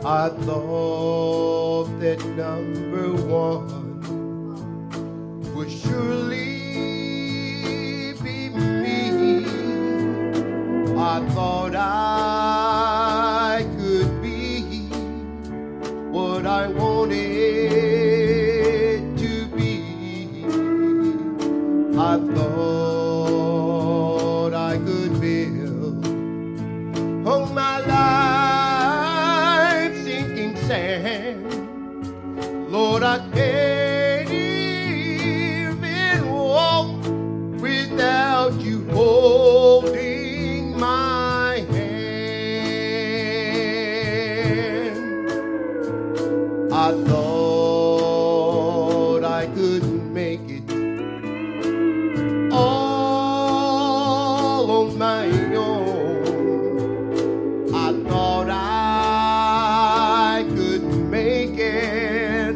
I thought that number one would surely be me. I thought I could be what I wanted to be. I thought I could build on my life sinking sand. Lord, I can't even walk without you holding my hand. I thought I couldn't make it all on my own. I thought I could make it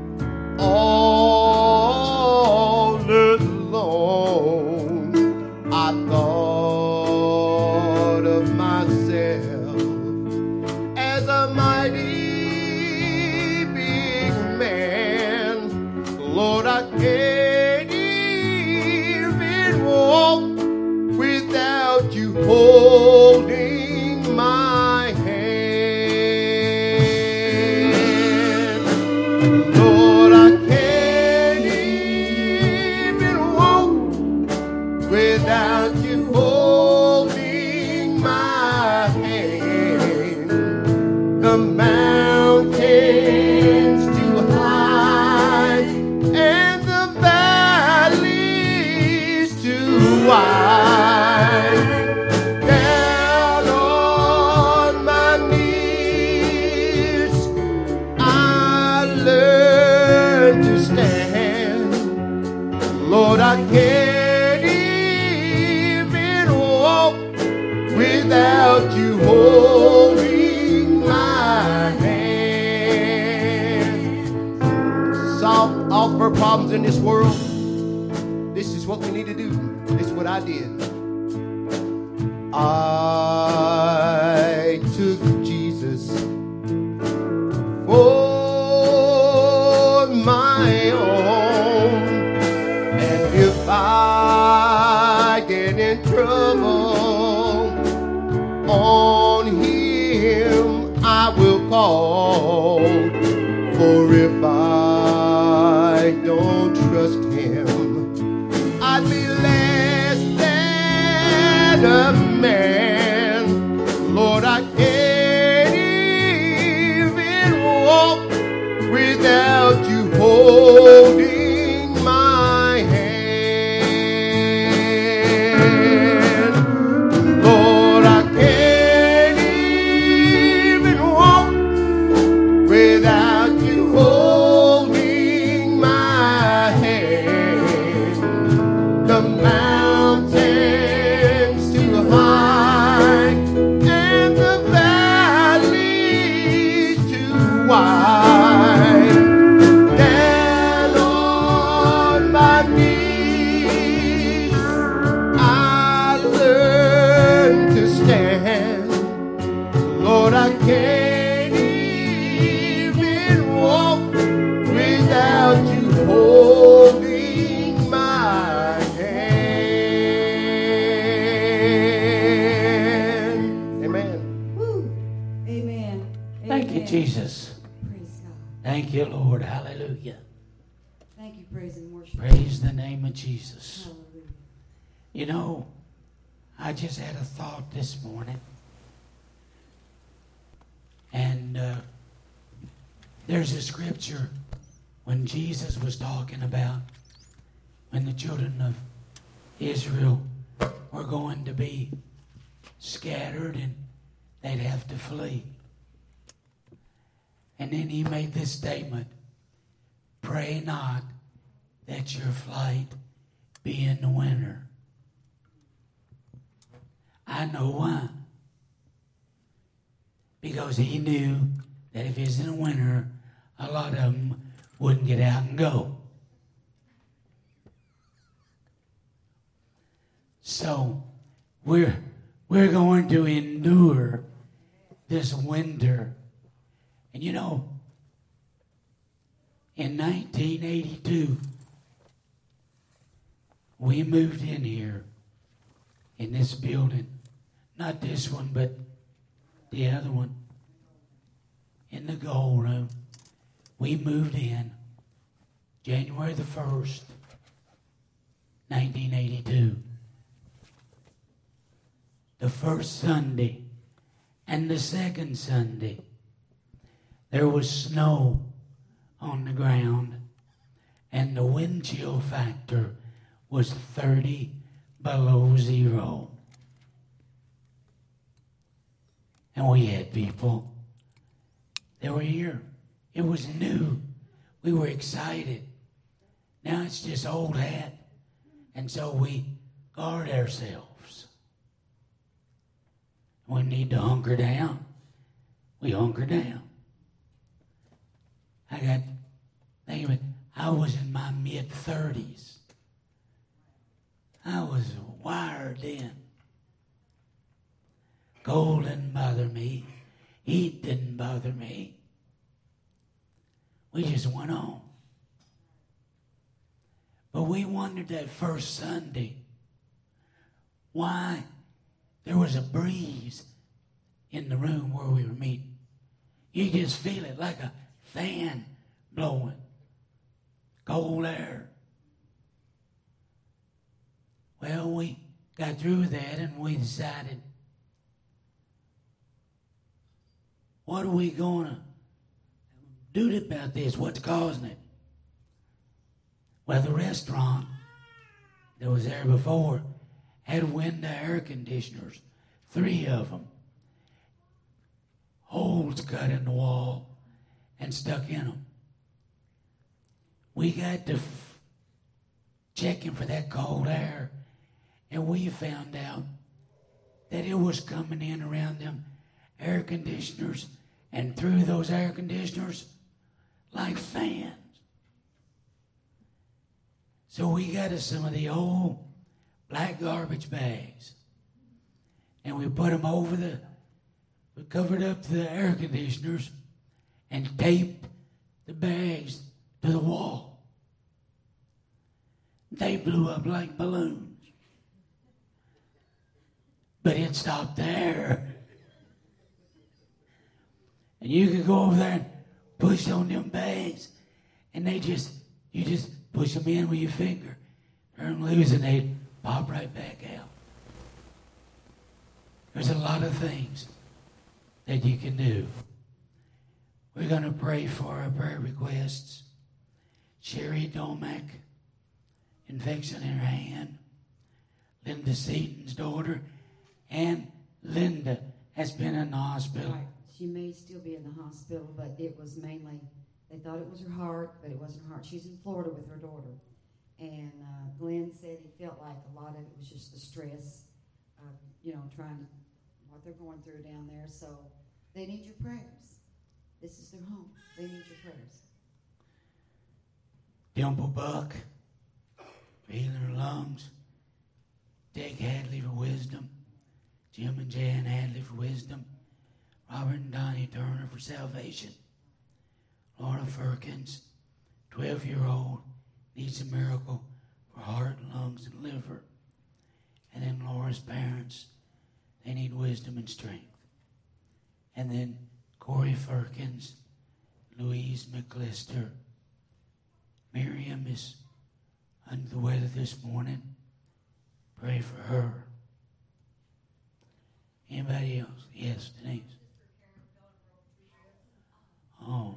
all alone. I thought of myself as a mighty big man. Lord, I can't even walk without you holding my hand. Lord, I can't even walk without you holding my hand. The mountains too high and the valleys too wide. Down on my knees, I learned to stand. Lord, I can't even walk without you holding my hand. Solve all of our problems in this world. This is what we need to do. This is what I did. I took Jesus for my own. And if I get in trouble, on him I will call. For if I don't trust him, I'd be less than a man. Lord, I can't even walk without you holding my hand. Lord, I can't even walk without you holding my hand. The mountains too high and the valleys too wide. Down on my knees, I learned to stand. Lord, I can't even walk without you holding my hand. Amen. Woo. Amen. Thank you, Amen. Jesus. Praise God. Thank you, Lord. Hallelujah. Thank you, praise and worship. Praise the name of Jesus. Hallelujah. You know, I just had a thought this morning. And there's a scripture when Jesus was talking about when the children of Israel were going to be scattered and they'd have to flee. And then he made this statement, pray not that your flight be in the winter. I know why. Because he knew that if it's in the winter, a lot of them wouldn't get out and go. So we're going to endure this winter And you know, in 1982, we moved in here in this building. Not this one, but the other one. In the gold room. We moved in January the 1st, 1982. The first Sunday and the second Sunday, there was snow on the ground, and the wind chill factor was 30 below zero. And we had people that were here. It was new. We were excited. Now it's just old hat. And so we guard ourselves. We need to hunker down. We hunker down. Think of it, I was in my mid-30s. I was wired then. Gold didn't bother me. Heat didn't bother me. We just went on. But we wondered that first Sunday why there was a breeze in the room where we were meeting. You just feel it like a fan blowing. Cold air. Well, we got through that and we decided, what are we going to do about this? What's causing it? Well, the restaurant that was there before had window air conditioners, 3 of them. Holes cut in the wall and stuck in them. We got to checking for that cold air, and we found out that it was coming in around them air conditioners and through those air conditioners like fans. So we got us some of the old black garbage bags, and we put them we covered up the air conditioners and taped the bags to the wall. They blew up like balloons. But it stopped there. And you could go over there and push on them bags, and you just push them in with your finger, turn them loose, and they'd pop right back out. There's a lot of things that you can do. We're going to pray for our prayer requests. Sherry Domack, infection in her hand. Linda Seaton's daughter. And Linda has been in the hospital. Right. She may still be in the hospital, but it was mainly, they thought it was her heart, but it wasn't her heart. She's in Florida with her daughter. And Glenn said he felt like a lot of it was just the stress of, trying what they're going through down there. So they need your prayers. This is their home. They need your prayers. Dimple Buck for healing her lungs. Dick Hadley for wisdom. Jim and Jan Hadley for wisdom. Robert and Donnie Turner for salvation. Laura Firkins, 12-year-old, needs a miracle for heart, lungs, and liver. And then Laura's parents, they need wisdom and strength. And then Corey Firkins, Louise McClister. Miriam is under the weather this morning. Pray for her. Anybody else? Yes, Denise. Oh.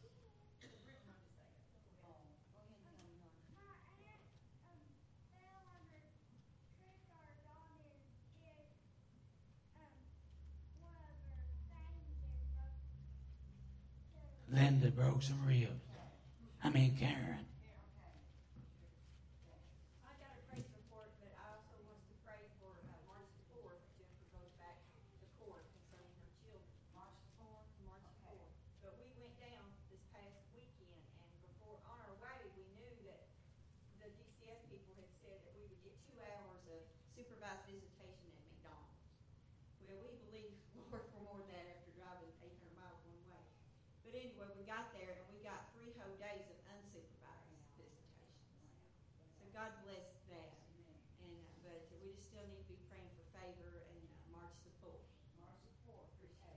Linda broke some ribs. Karen. I got a praise report, but I also want to pray for March the 4th. Jennifer goes back to court concerning her children. March the 4th? March the 4th. But we went down this past weekend, and before on our way, we knew that the DCS people had said that we would get 2 hours of supervised visitation at McDonald's. Well, we believe, Lord, for more than that after driving 800 miles one way. But anyway, we got there and we got 3 whole days of unsupervised visitations. So God bless that. And but we just still need to be praying for favor and March the 4th. March the 4th.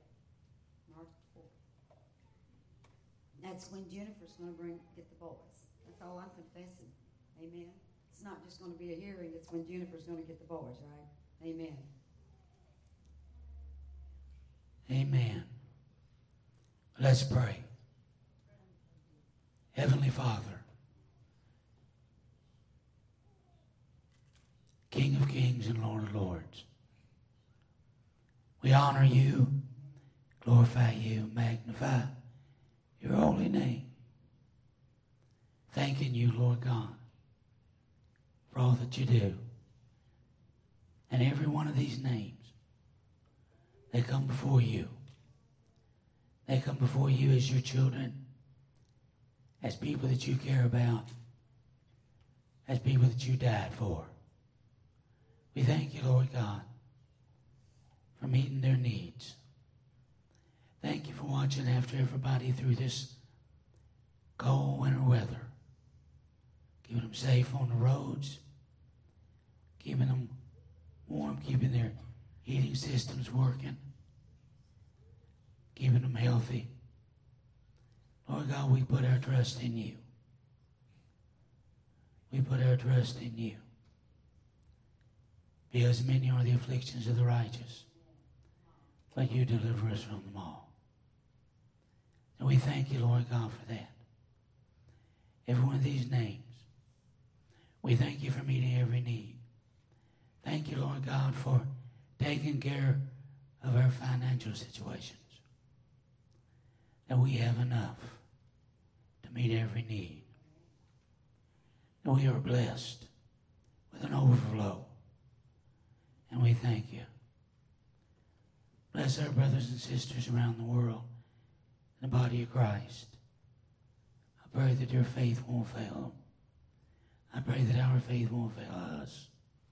That's when Jennifer's going to get the boys. That's all I'm confessing. Amen. It's not just going to be a hearing. It's when Jennifer's going to get the boys, right? Amen. Amen. Let's pray. Heavenly Father, King of kings and Lord of lords, we honor you, glorify you, magnify your holy name. Thanking you, Lord God, for all that you do. And every one of these names, they come before you. They come before you as your children, as people that you care about, as people that you died for. We thank you, Lord God, for meeting their needs. Thank you for watching after everybody through this cold winter weather, keeping them safe on the roads, keeping them warm, keeping their heating systems working, keeping them healthy. Lord God, we put our trust in you. We put our trust in you. Because many are the afflictions of the righteous, but you deliver us from them all. And we thank you, Lord God, for that. Every one of these names, we thank you for meeting every need. Thank you, Lord God, for taking care of our financial situations. That we have enough to meet every need. And we are blessed with an overflow. And we thank you. Bless our brothers and sisters around the world in the body of Christ. I pray that their faith won't fail them. I pray that our faith won't fail us.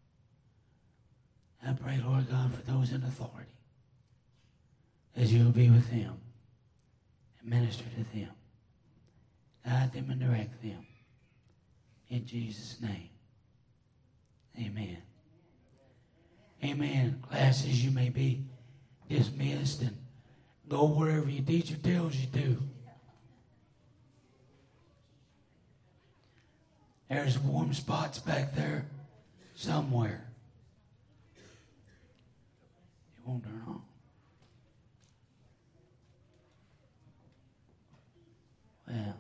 I pray, Lord God, for those in authority, as you will be with them and minister to them. Guide them and direct them. In Jesus' name, amen. Amen. Classes, you may be dismissed and go wherever your teacher tells you to. There's warm spots back there somewhere. It won't turn on. Well, does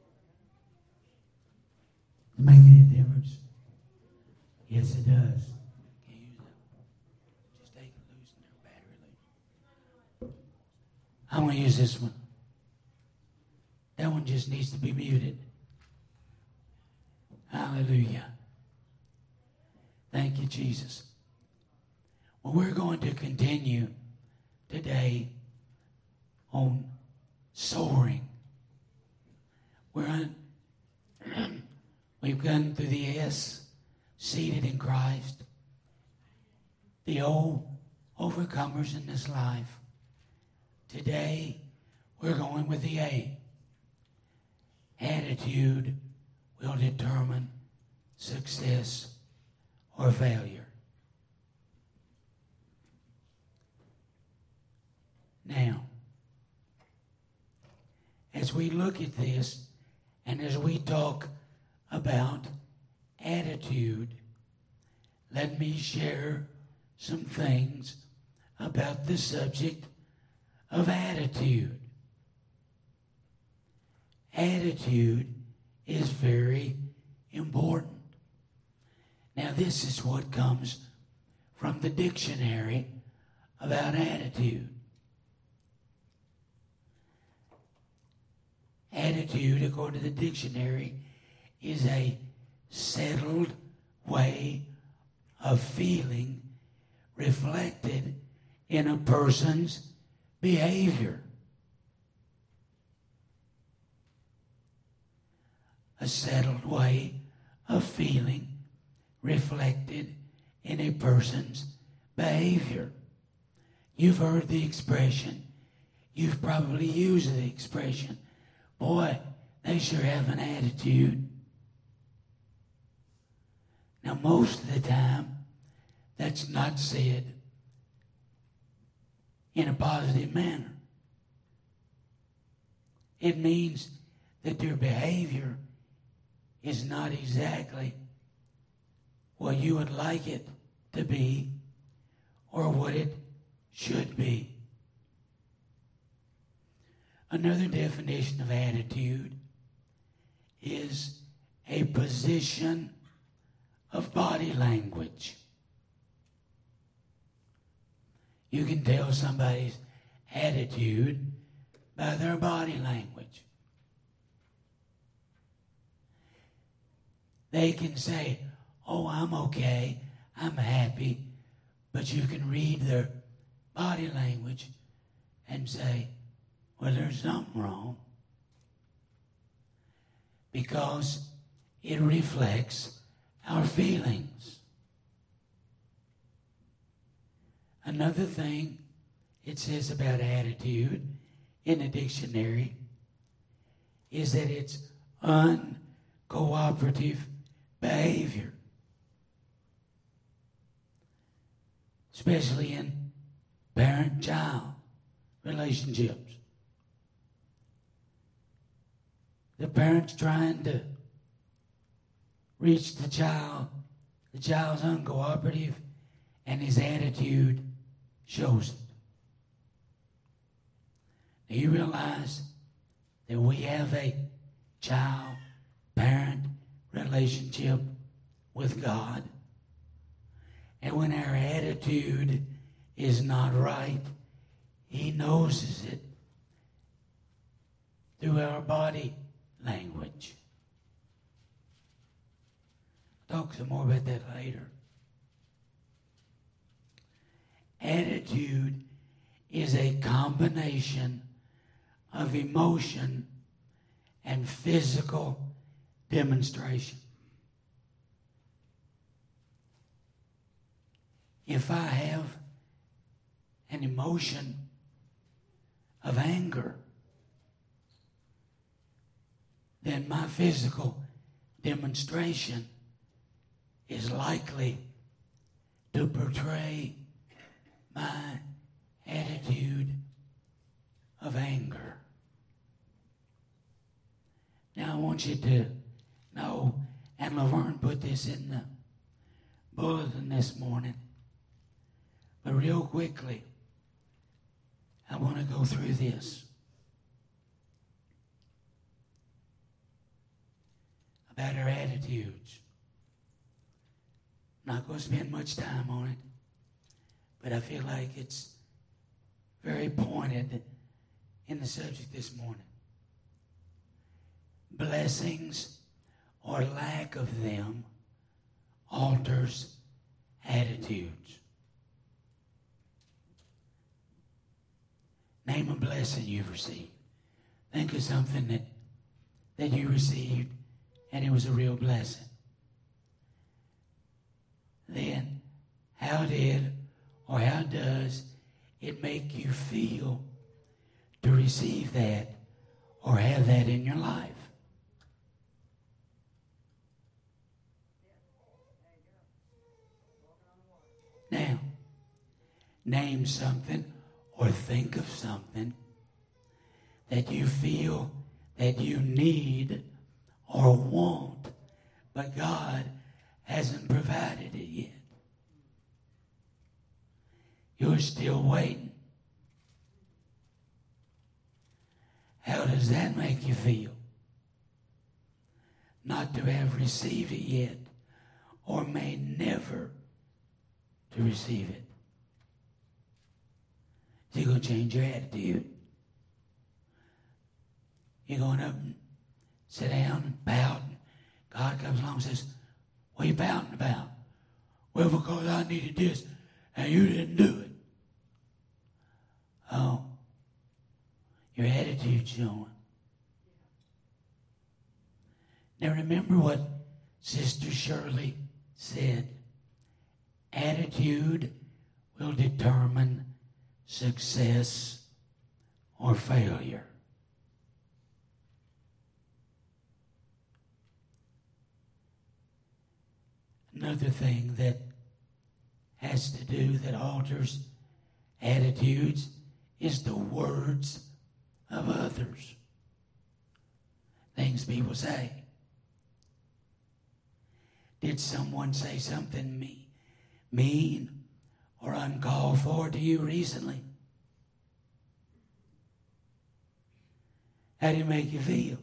it make any difference? Yes, it does. Can't use that. Just take it loose and their battery loose. I'm going to use this one. That one just needs to be muted. Hallelujah. Thank you, Jesus. Well, we're going to continue today on soaring. We've gone through the S, seated in Christ, the old overcomers in this life. Today, we're going with the A. Attitude will determine success or failure. Now, as we look at this and as we talk about attitude, let me share some things about the subject of attitude. Attitude is very important. Now, this is what comes from the dictionary about attitude. Attitude, according to the dictionary, is a settled way of feeling reflected in a person's behavior. A settled way of feeling reflected in a person's behavior. You've heard the expression, you've probably used the expression, boy, they sure have an attitude. Now, most of the time, that's not said in a positive manner. It means that their behavior is not exactly what you would like it to be or what it should be. Another definition of attitude is a position of body language. You can tell somebody's attitude by their body language. They can say, oh, I'm okay, I'm happy, but you can read their body language and say, well, there's something wrong. Because it reflects our feelings. Another thing it says about attitude in the dictionary is that it's uncooperative behavior, especially in parent-child relationships. The parent's trying to reach the child's uncooperative, and his attitude shows it. Now you realize that we have a child-parent relationship with God. And when our attitude is not right, He notices it through our body language. Talk some more about that later. Attitude is a combination of emotion and physical demonstration. If I have an emotion of anger, then my physical demonstration is likely to portray my attitude of anger. Now I want you to know, and Laverne put this in the bulletin this morning, but real quickly, I want to go through this about our attitudes. I'm not going to spend much time on it, but I feel like it's very pointed in the subject this morning. Blessings or lack of them alters attitudes. Name a blessing you've received. Think of something that you received and it was a real blessing. Then, how did or how does it make you feel to receive that or have that in your life? Now, name something or think of something that you feel that you need or want, but God hasn't provided it yet. You're still waiting. How does that make you feel? Not to have received it yet, or may never to receive it. So you're going to change your attitude. You're going up and sit down and pout. And God comes along and says, what are you pouting about? Well, because I needed this and you didn't do it. Oh, your attitude's showing. Now remember what Sister Shirley said. Attitude will determine success or failure. Another thing that has to do that alters attitudes is the words of others. Things people say. Did someone say something mean or uncalled for to you recently? How did it make you feel?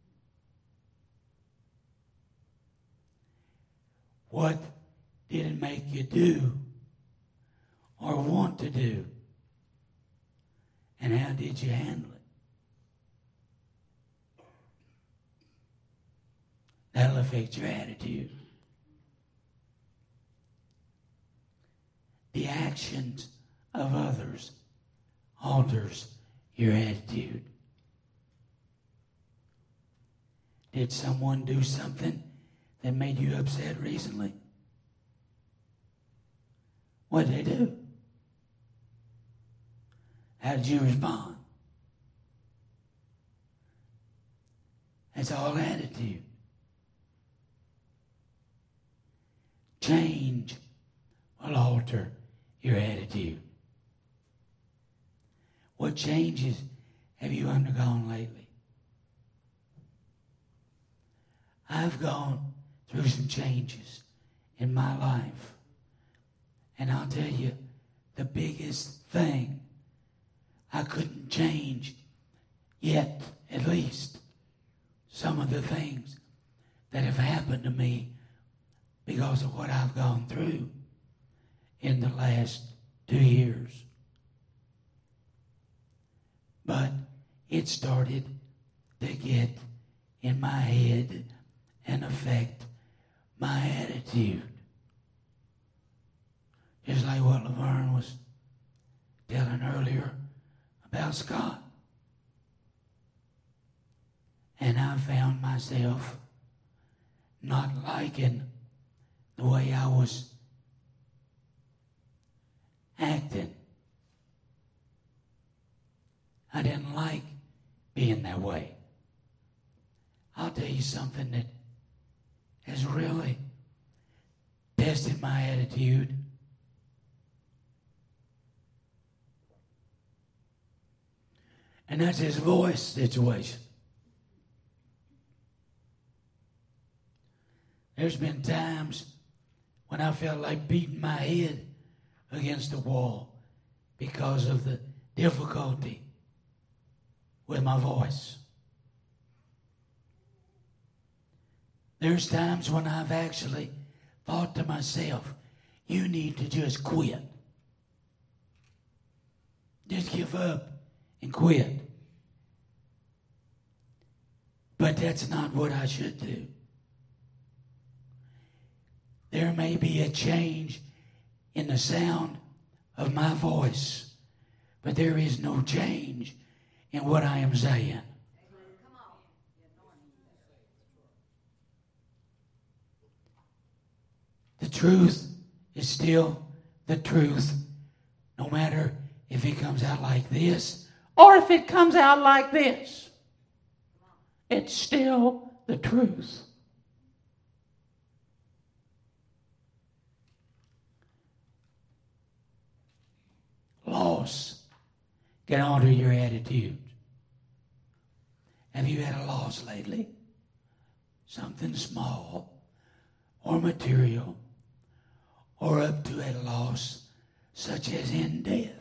What did it make you do or want to do? And how did you handle it? That'll affect your attitude. The actions of others alters your attitude. Did someone do something that made you upset recently? What did they do? How did you respond? That's all attitude. Change will alter your attitude. What changes have you undergone lately? I've gone through some changes in my life. And I'll tell you, the biggest thing I couldn't change yet, at least, some of the things that have happened to me because of what I've gone through in the last 2 years. But it started to get in my head and affect my attitude. Just like what Laverne was telling earlier about Scott. And I found myself not liking the way I was acting. I didn't like being that way. I'll tell you something that has really tested my attitude. And that's his voice situation. There's been times when I felt like beating my head against the wall because of the difficulty with my voice. There's times when I've actually thought to myself, you need to just quit. Just give up and quit. But that's not what I should do. There may be a change in the sound of my voice, but there is no change in what I am saying. The truth is still the truth, no matter if it comes out like this or if it comes out like this. It's still the truth. Loss can alter your attitude. Have you had a loss lately? Something small or material, or up to a loss such as in death.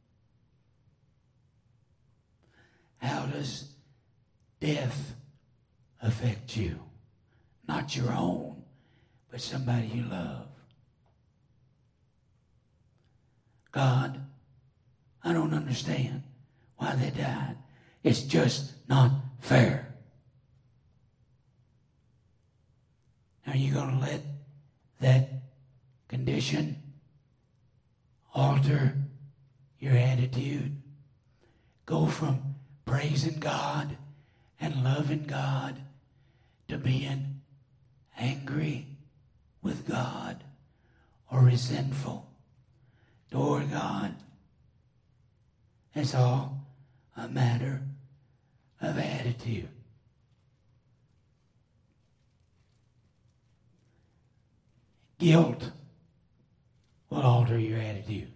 How does death affect you? Not your own, but somebody you love. God, I don't understand why they died. It's just not fair. Are you going to let that condition alter your attitude? Go from praising God and loving God to being angry with God or resentful toward God. That's all a matter of attitude. Guilt will alter your attitude.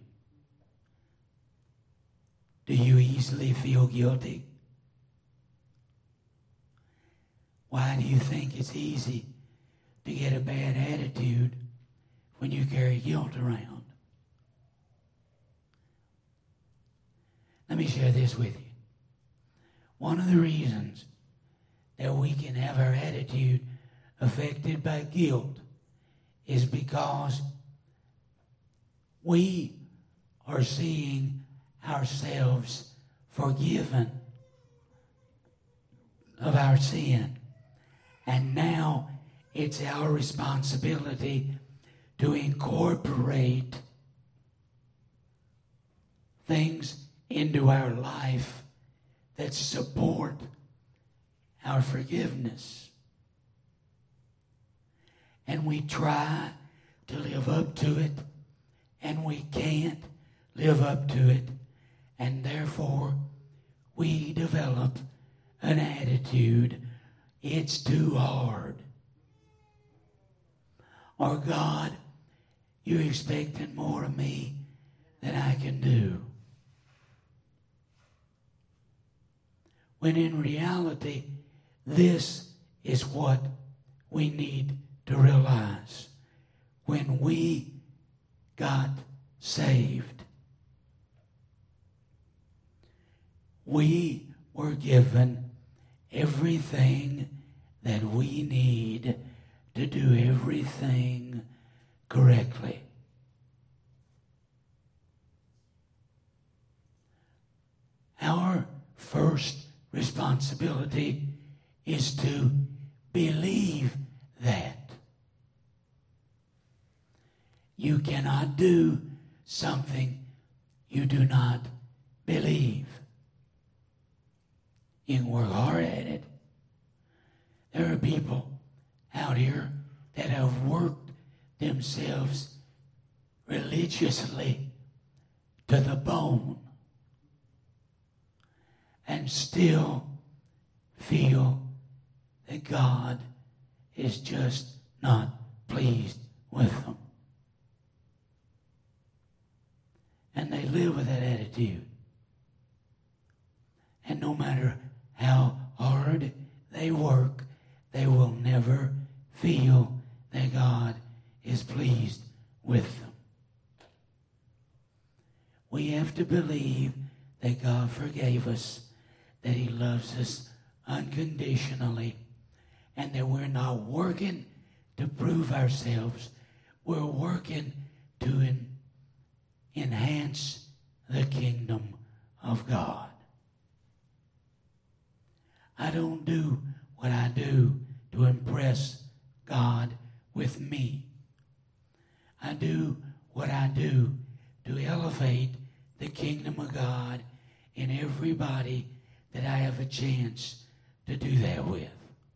Do you easily feel guilty? Why do you think it's easy to get a bad attitude when you carry guilt around? Let me share this with you. One of the reasons that we can have our attitude affected by guilt is because we are seeing ourselves forgiven of our sin. And now it's our responsibility to incorporate things into our life that support our forgiveness. And we try to live up to it, and we can't live up to it, and therefore we develop an attitude, it's too hard. Or, God, you're expecting more of me than I can do. When in reality, this is what we need to realize. When we got saved, we were given everything that we need to do everything correctly. Our first responsibility is to believe that. You cannot do something you do not believe. You can work hard at it. There are people out here that have worked themselves religiously to the bone and still feel that God is just not pleased with them. And they live with that attitude. And no matter how hard they work, they will never feel that God is pleased with them. We have to believe that God forgave us, that He loves us unconditionally, and that we're not working to prove ourselves. We're working to enhance the kingdom of God. I don't do what I do to impress God with me. I do what I do to elevate the kingdom of God in everybody that I have a chance to do that with.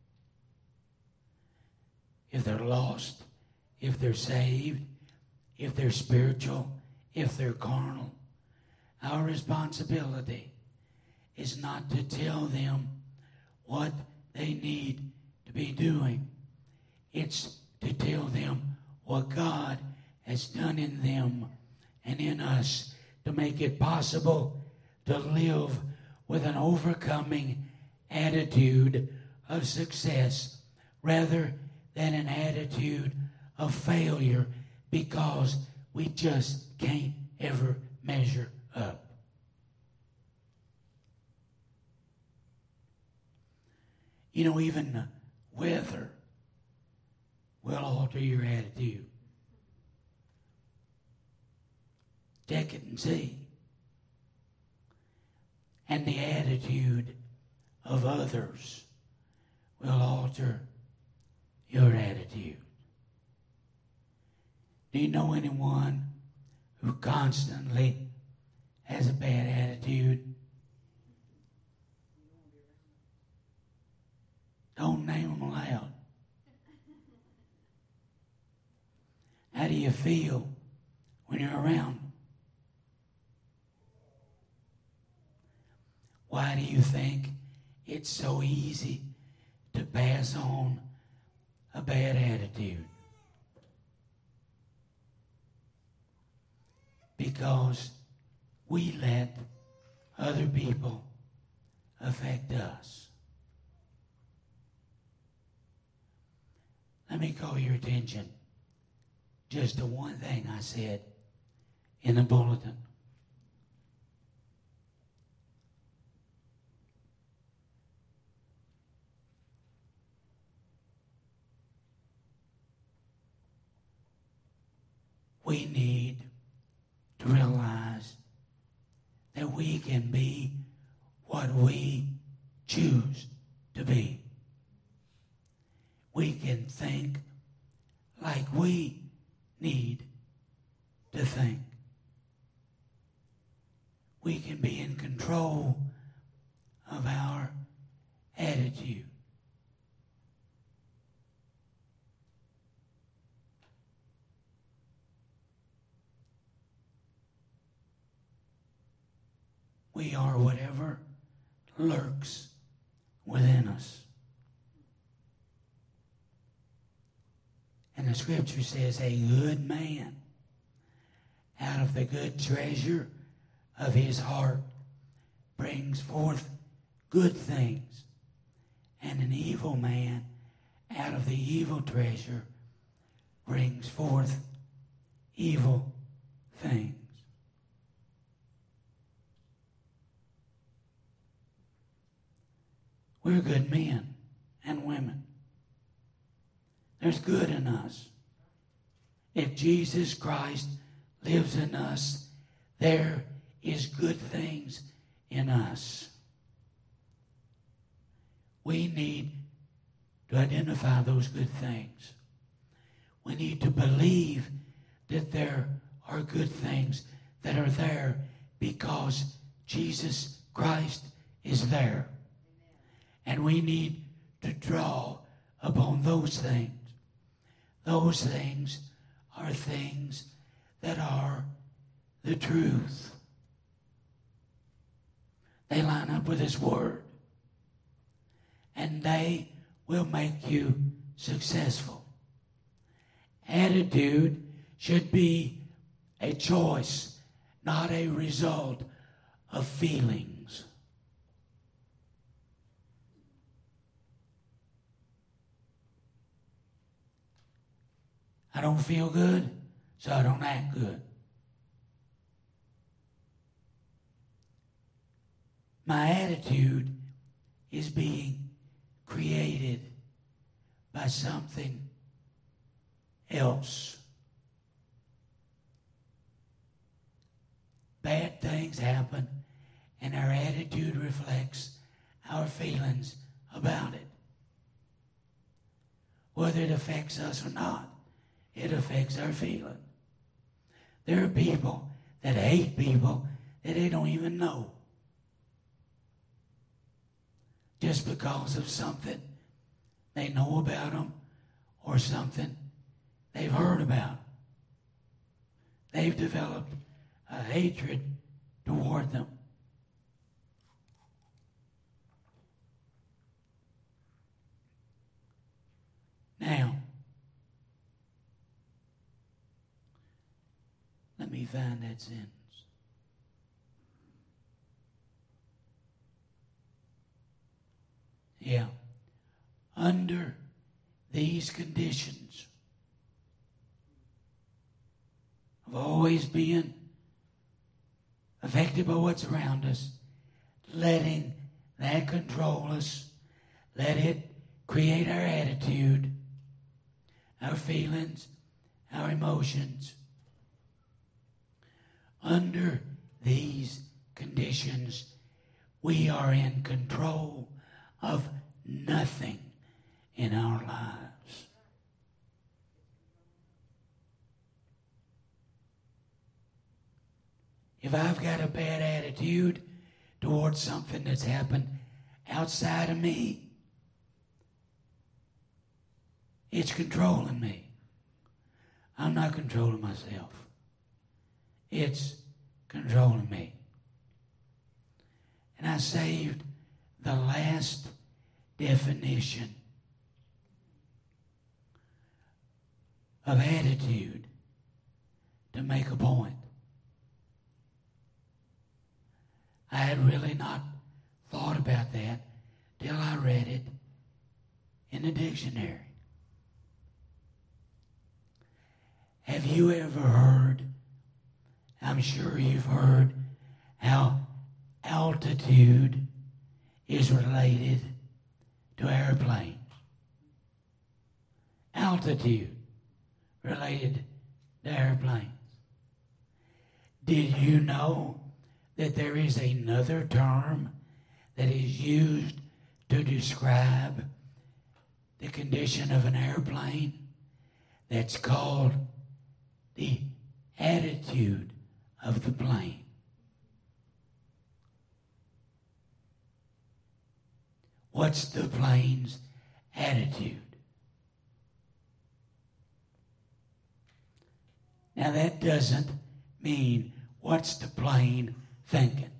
If they're lost, if they're saved, if they're spiritual, if they're carnal, our responsibility is not to tell them what they need to be doing. It's to tell them what God has done in them and in us to make it possible to live with an overcoming attitude of success rather than an attitude of failure because we just can't ever measure up. You know, even the weather will alter your attitude. Check it and see. And the attitude of others will alter your attitude. Do you know anyone who constantly has a bad attitude? Don't name them aloud. How do you feel when you're around them? Why do you think it's so easy to pass on a bad attitude? Because we let other people affect us. Let me call your attention just to one thing I said in the bulletin. We need to realize that we can be what we choose to be. We can think like we need to think. We can be in control of our attitude. We are whatever lurks within us. And the scripture says, a good man out of the good treasure of his heart brings forth good things, and an evil man out of the evil treasure brings forth evil things. We're good men and women. There's good in us. If Jesus Christ lives in us, there is good things in us. We need to identify those good things. We need to believe that there are good things that are there because Jesus Christ is there. And we need to draw upon those things. Those things are things that are the truth. They line up with His Word. And they will make you successful. Attitude should be a choice, not a result of feelings. I don't feel good, so I don't act good. My attitude is being created by something else. Bad things happen, and our attitude reflects our feelings about it. Whether it affects us or not, it affects our feeling. There are people that hate people that they don't even know. Just because of something they know about them or something they've heard about. They've developed a hatred toward them. Now, let me find that sentence. Yeah. Under these conditions of always being affected by what's around us, letting that control us, let it create our attitude, our feelings, our emotions. Under these conditions, we are in control of nothing in our lives. If I've got a bad attitude towards something that's happened outside of me, it's controlling me. I'm not controlling myself. It's controlling me. And I saved the last definition of attitude to make a point. I had really not thought about that till I read it in the dictionary. Have you ever heard, I'm sure you've heard, how altitude is related to airplanes? Altitude related to airplanes. Did you know that there is another term that is used to describe the condition of an airplane that's called the attitude of the plane? What's the plane's attitude? Now that doesn't mean what's the plane thinking.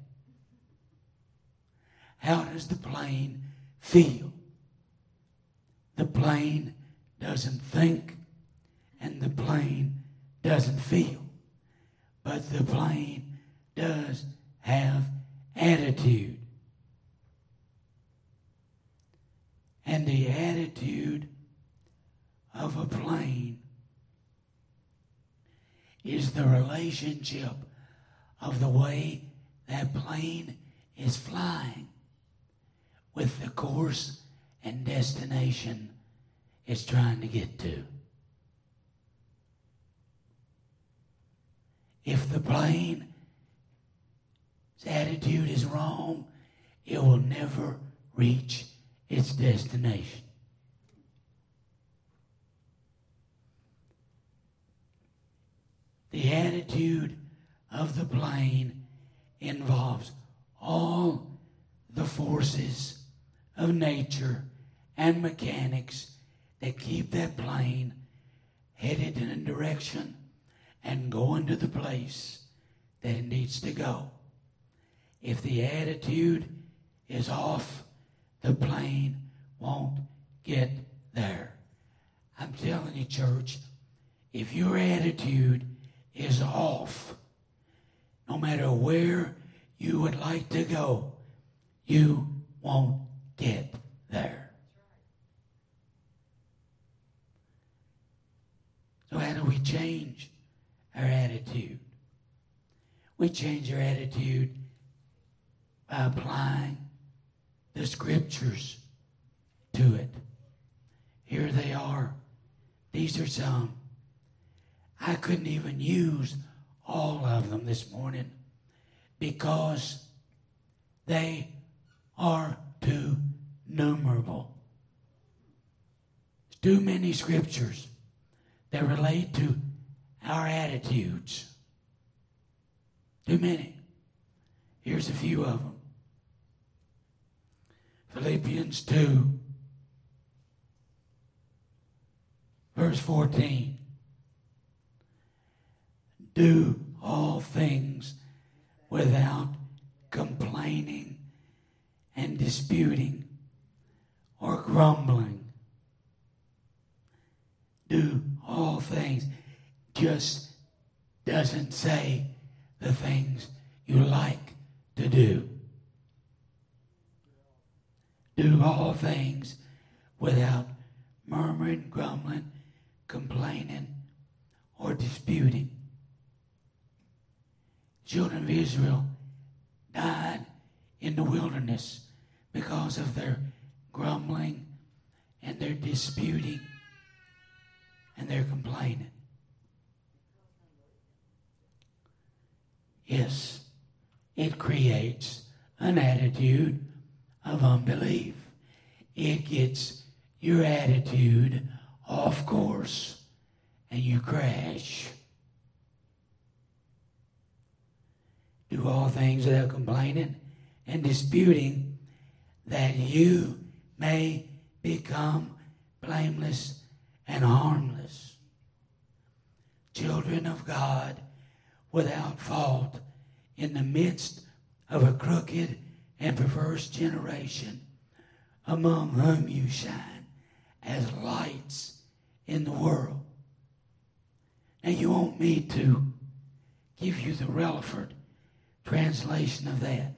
How does the plane feel? The plane doesn't think and the plane doesn't feel. But the plane does have attitude. And the attitude of a plane is the relationship of the way that plane is flying with the course and destination it's trying to get to. If the plane's attitude is wrong, it will never reach its destination. The attitude of the plane involves all the forces of nature and mechanics that keep that plane headed in a direction and going to the place that it needs to go. If the attitude is off, the plane won't get there. I'm telling you, church, if your attitude is off, no matter where you would like to go, you won't get there. So how do we change our attitude? We change our attitude by applying the scriptures to it. Here they are. These are some. I couldn't even use all of them this morning because they are too numerable. There's too many scriptures that relate to our attitudes. Too many. Here's a few of them. Philippians 2, verse 14. Do all things without complaining and disputing or grumbling. Do all things. Just doesn't say the things you like to do. Do all things without murmuring, grumbling, complaining, or disputing. Children of Israel died in the wilderness because of their grumbling and their disputing and their complaining. Yes, it creates an attitude of unbelief. It gets your attitude off course and you crash. Do all things without complaining and disputing, that you may become blameless and harmless, children of God without fault in the midst of a crooked and perverse generation, among whom you shine as lights in the world. Now you want me to give you the relevant translation of that.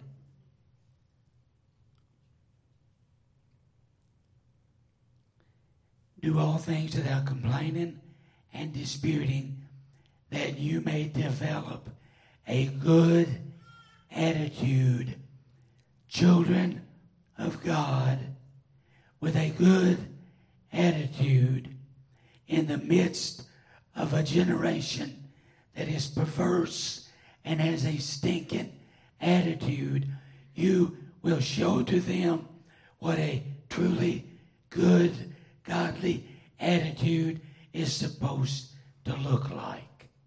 Do all things without complaining and disputing, that you may develop a good attitude, children of God, with a good attitude in the midst of a generation that is perverse and has a stinking attitude. You will show to them what a truly good, godly attitude is supposed to look like.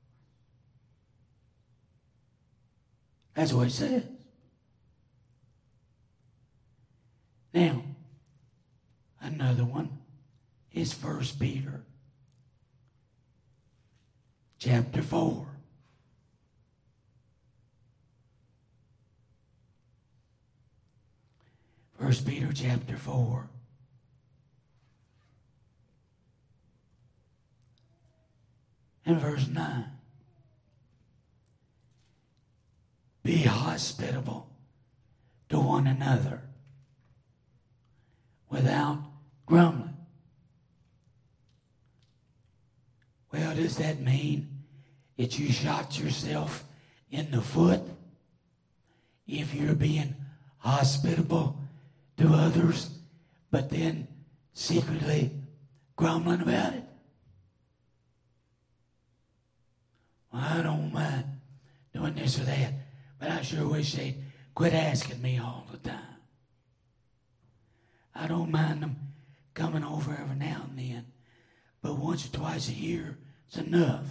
That's what it says. Now, another one is 1 Peter chapter 4. First Peter chapter 4. And verse 9. Be hospitable to one another without grumbling. Well, does that mean that you shot yourself in the foot if you're being hospitable to others, but then secretly grumbling about it? Well, I don't mind doing this or that, but I sure wish they'd quit asking me all the time. I don't mind them coming over every now and then, but once or twice a year is enough.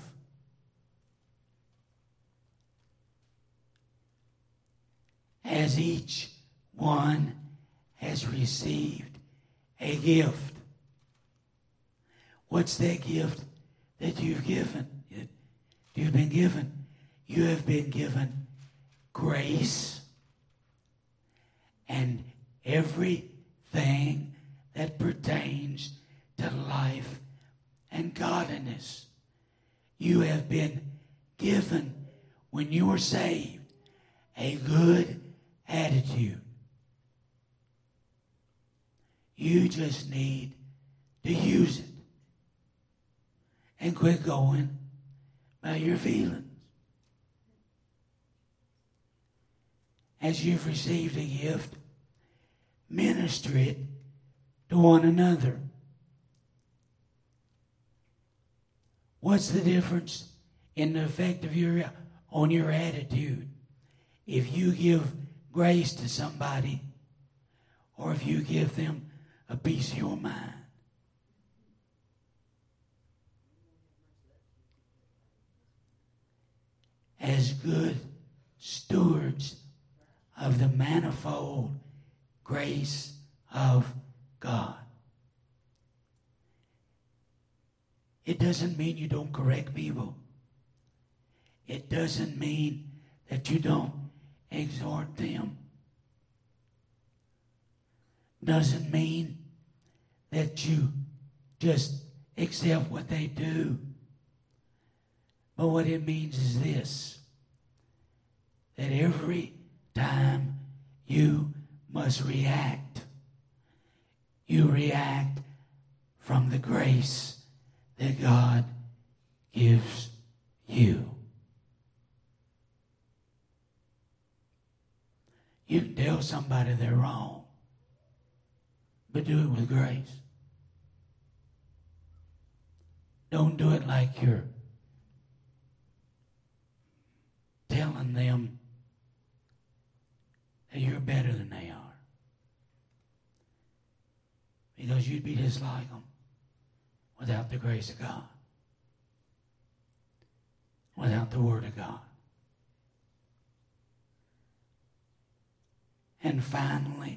As each one has received a gift. What's that gift that you've given? You've been given. You have been given grace and everything that pertains to life and godliness. You have been given, when you were saved, a good attitude. You just need to use it and quit going by your feelings. As you've received a gift, minister it to one another. What's the difference in the effect of on your attitude if you give grace to somebody or if you give them a piece of your mind? As good stewards of the manifold grace of God. It doesn't mean you don't correct people. It doesn't mean that you don't exhort them. Doesn't mean that you just accept what they do. But what it means is this, that every time you must react, you react from the grace that God gives you. You can tell somebody they're wrong, but do it with grace. Don't do it like you're telling them that you're better than they are. Because you'd be just like them without the grace of God, without the Word of God. And finally,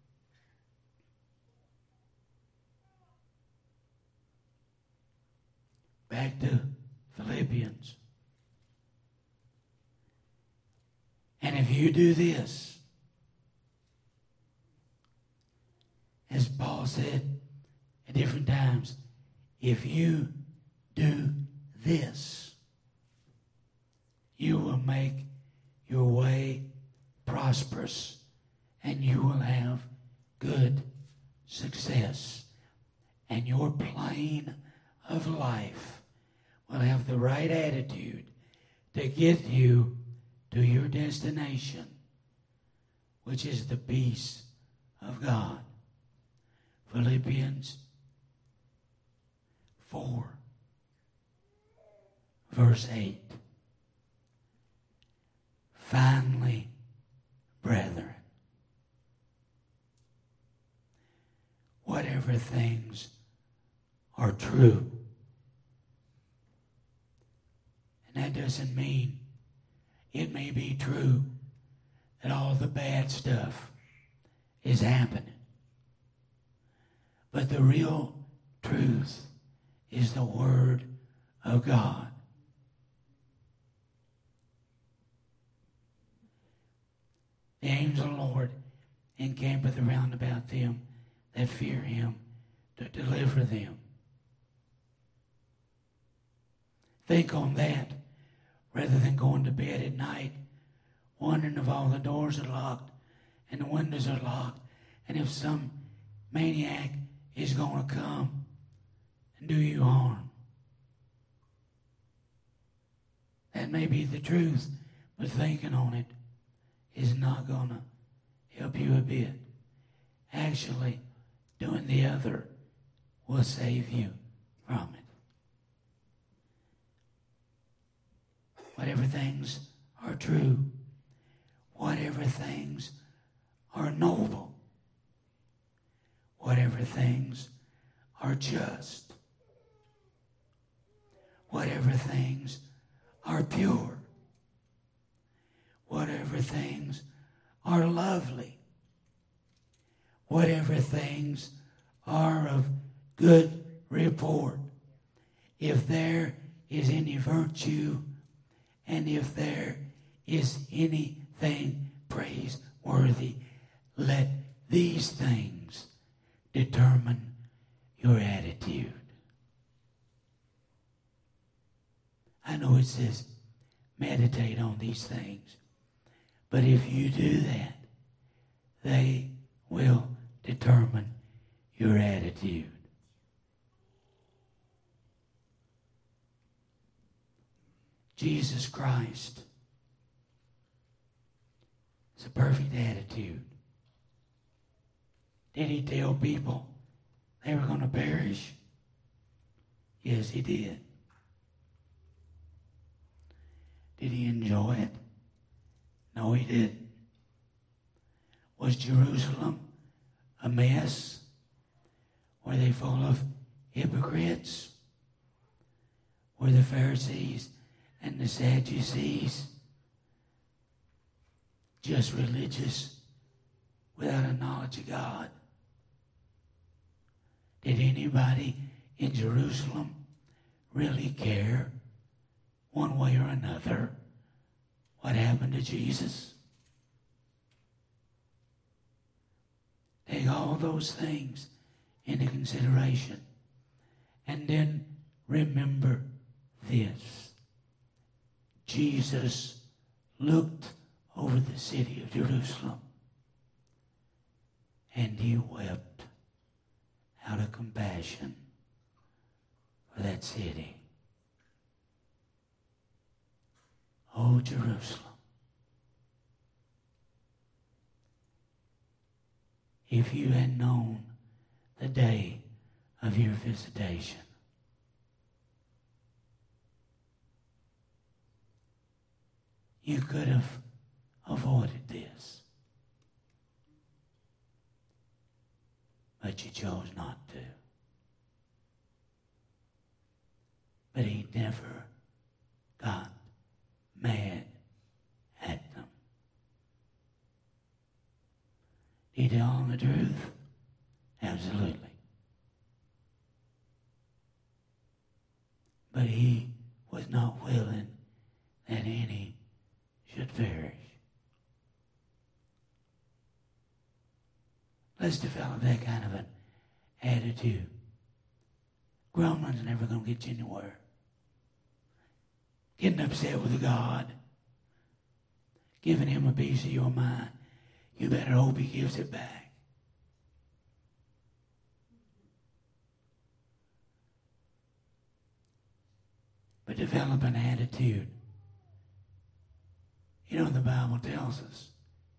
back to Philippians. And if you do this, Paul said at different times, if you do this, you will make your way prosperous and you will have good success. And your plane of life will have the right attitude to get you to your destination, which is the peace of God. Philippians 4, verse 8. Finally, brethren, whatever things are true. And that doesn't mean it may be true that all the bad stuff is happening. But the real truth is the Word of God. The angel of the Lord encampeth around about them that fear him to deliver them. Think on that rather than going to bed at night wondering if all the doors are locked and the windows are locked and if some maniac is going to come and do you harm. That may be the truth, but thinking on it is not going to help you a bit. Actually, doing the other will save you from it. Whatever things are true, whatever things are noble, whatever things are just, whatever things are pure, whatever things are lovely, whatever things are of good report, if there is any virtue and if there is anything praiseworthy, let these things determine your attitude. I know it says meditate on these things, but if you do that, they will determine your attitude. Jesus Christ is a perfect attitude. Did he tell people they were going to perish? Yes, he did. Did he enjoy it? No, he didn't. Was Jerusalem a mess? Were they full of hypocrites? Were the Pharisees and the Sadducees just religious without a knowledge of God? Did anybody in Jerusalem really care one way or another what happened to Jesus? Take all those things into consideration and then remember this. Jesus looked over the city of Jerusalem and he wept out of compassion for that city. Oh, Jerusalem, if you had known the day of your visitation, you could have avoided this. But you chose not to. But he never got mad at them. Did he tell them the truth? Absolutely. But he was not willing that any should perish. Let's develop that kind of an attitude. Grumbling's never going to get you anywhere. Getting upset with God, giving him a piece of your mind, you better hope he gives it back. But develop an attitude. You know, the Bible tells us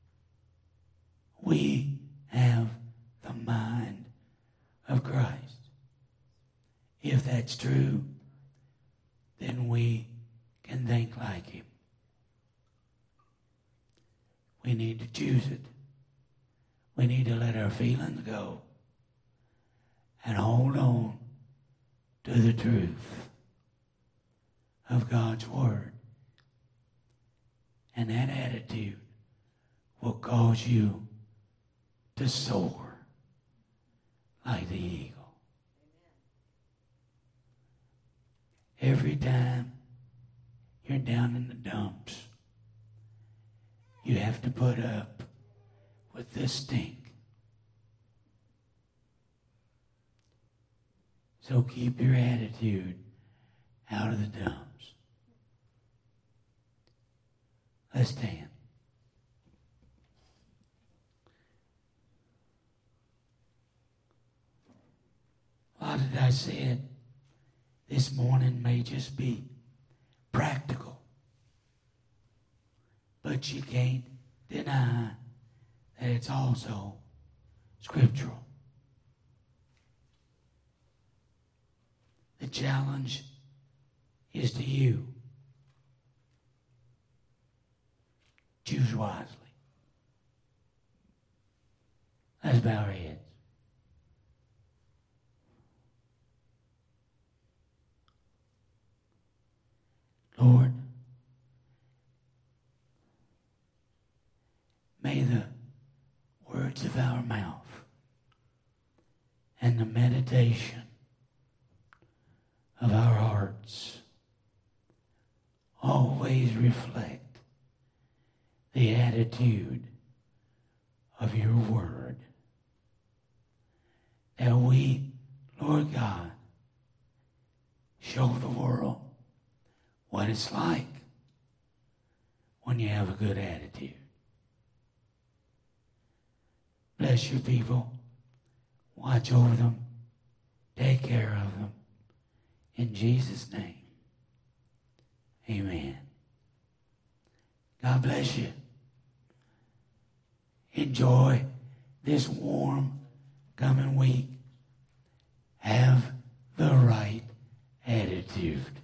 we have the mind of Christ. If that's true, then we can think like him. We need to choose it. We need to let our feelings go and hold on to the truth of God's word. And that attitude will cause you to soar like the eagle. Every time you're down in the dumps, you have to put up with this stink. So keep your attitude out of the dumps. Let's stand. A lot that I said this morning may just be practical, but you can't deny that it's also scriptural. The challenge is to you. Choose wisely. Let's bow our heads. Lord, may the words of our mouth and the meditation of our hearts always reflect the attitude of your word. That we, Lord God, show the world what it's like when you have a good attitude. Bless your people. Watch over them. Take care of them. In Jesus' name, amen. God bless you. Enjoy this warm coming week. Have the right attitude.